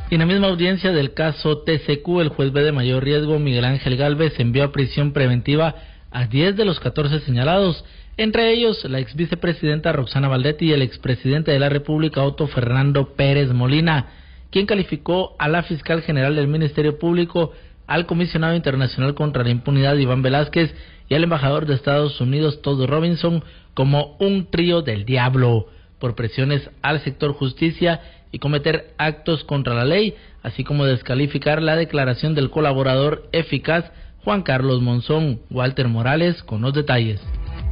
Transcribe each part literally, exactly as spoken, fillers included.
Y en la misma audiencia del caso T C Q, el juez B de mayor riesgo, Miguel Ángel Gálvez, envió a prisión preventiva a diez de los catorce señalados, entre ellos la ex vicepresidenta Roxana Valdetti y el expresidente de la República, Otto Fernando Pérez Molina, quien calificó a la fiscal general del Ministerio Público, al comisionado internacional contra la impunidad, Iván Velázquez, y al embajador de Estados Unidos, Todd Robinson, como un trío del diablo, por presiones al sector justicia y cometer actos contra la ley, así como descalificar la declaración del colaborador eficaz Juan Carlos Monzón. Walter Morales con los detalles.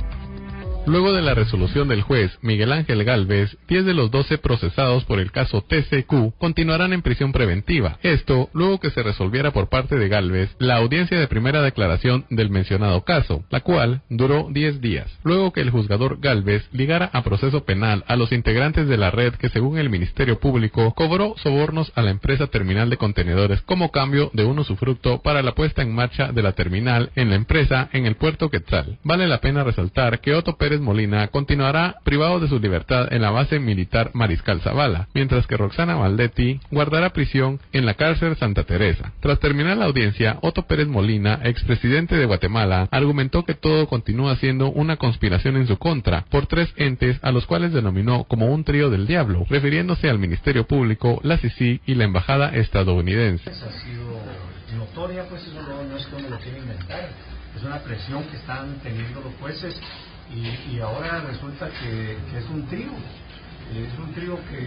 Luego de la resolución del juez Miguel Ángel Gálvez, diez de los doce procesados por el caso T C Q continuarán en prisión preventiva. Esto, luego que se resolviera por parte de Gálvez la audiencia de primera declaración del mencionado caso, la cual duró diez días. Luego que el juzgador Gálvez ligara a proceso penal a los integrantes de la red que, según el Ministerio Público, cobró sobornos a la empresa terminal de contenedores como cambio de un usufructo para la puesta en marcha de la terminal en la empresa en el puerto Quetzal. Vale la pena resaltar que Otto Pérez Molina continuará privado de su libertad en la base militar Mariscal Zavala, mientras que Roxana Valdetti guardará prisión en la cárcel Santa Teresa. Tras terminar la audiencia, Otto Pérez Molina, expresidente de Guatemala, argumentó que todo continúa siendo una conspiración en su contra por tres entes a los cuales denominó como un trío del diablo, refiriéndose al Ministerio Público, la C I C I y la Embajada estadounidense. Ha sido notoria, pues eso no, no es que uno lo quiera inventar, es una presión que están teniendo los jueces. Y, y ahora resulta que, que es un trío, es un trío que,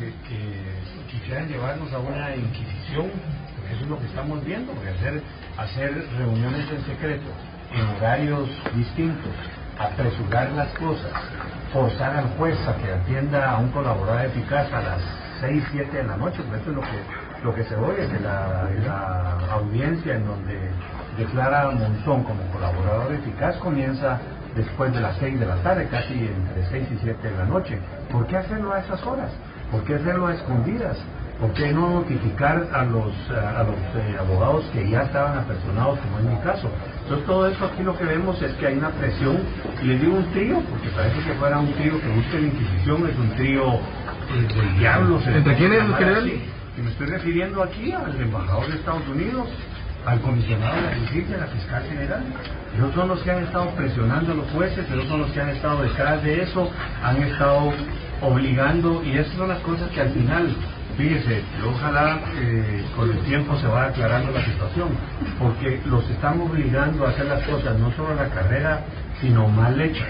que quisieran llevarnos a una inquisición, porque eso es lo que estamos viendo, porque hacer, hacer reuniones en secreto, en horarios distintos, apresurar las cosas, forzar al juez a que atienda a un colaborador eficaz a las seis, siete de la noche, porque eso es lo que, lo que se oye, que la, la audiencia en donde declara a Monzón como colaborador eficaz comienza después de las seis de la tarde, casi entre seis y siete de la noche. ¿Por qué hacerlo a esas horas? ¿Por qué hacerlo a escondidas? ¿Por qué no notificar a los, a los eh, abogados que ya estaban apersonados, como en mi caso? Entonces todo eso aquí lo que vemos es que hay una presión, y les digo un trío, porque parece que fuera un trío que busque la Inquisición, es un trío eh, del diablo. ¿Entre quiénes, general? Y me estoy refiriendo aquí al embajador de Estados Unidos, al comisionado de la justicia, a la fiscal general. Ellos son los que han estado presionando a los jueces, ellos son los que han estado detrás de eso, han estado obligando, y esas son las cosas que al final, fíjese, ojalá eh, con el tiempo se vaya aclarando la situación, porque los están obligando a hacer las cosas, no solo la carrera, sino mal hechas.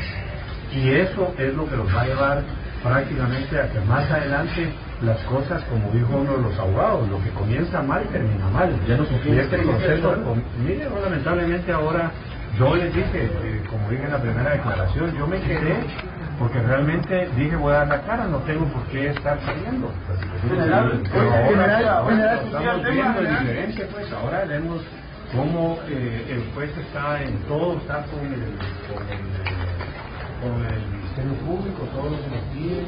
Y eso es lo que los va a llevar prácticamente a que más adelante las cosas, como dijo uno de los abogados, lo que comienza mal termina mal. Ya no y este proceso, mire, no, lamentablemente ahora, yo les dije, eh, como dije en la primera declaración, yo me quedé porque realmente dije voy a dar la cara, no tengo por qué estar saliendo. Pero ahora, ahora estamos viendo la diferencia, pues ahora vemos cómo eh, el juez está en todo, está con el, con el, con el Ministerio Público, todos los motivos,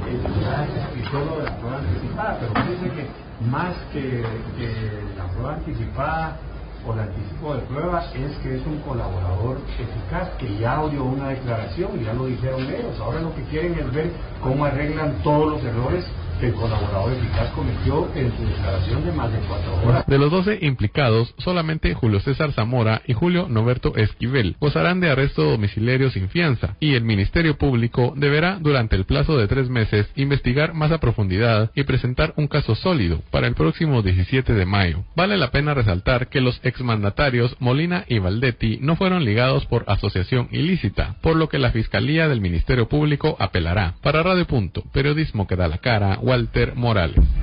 y todo de la prueba anticipada, pero fíjense que más que, que la prueba anticipada o el anticipo de prueba es que es un colaborador eficaz que ya dio una declaración y ya lo dijeron ellos. Ahora lo que quieren es ver cómo arreglan todos los errores que el colaborador eficaz cometió en su declaración de más de cuatro horas. De los doce implicados, solamente Julio César Zamora y Julio Noberto Esquivel gozarán de arresto domiciliario sin fianza, y el Ministerio Público deberá, durante el plazo de tres meses, investigar más a profundidad y presentar un caso sólido para el próximo diecisiete de mayo. Vale la pena resaltar que los exmandatarios Molina y Valdetti no fueron ligados por asociación ilícita, por lo que la Fiscalía del Ministerio Público apelará. Para Radio Punto, periodismo que da la cara, Walter Morales.